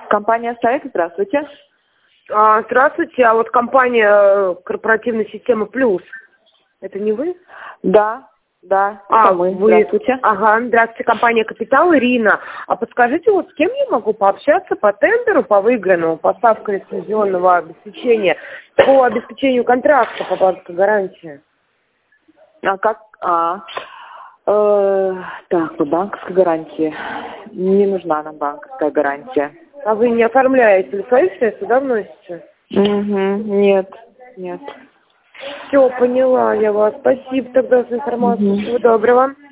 Компания «Сайт», здравствуйте. Здравствуйте, а вот компания корпоративной системы «Плюс», это не вы? Да, это мы. Вы. Здравствуйте. Ага, здравствуйте, компания «Капитал», Ирина. А подскажите, вот с кем я могу пообщаться по тендеру, по выигранному, поставка лицензионного обеспечения, по обеспечению контракта по банковской гарантии? Так, по банковской гарантии. Не нужна нам банковская гарантия. А вы не оформляете или свои средства, да, вносите? Нет. Все, поняла я вас. Спасибо тогда за информацию. Всего доброго.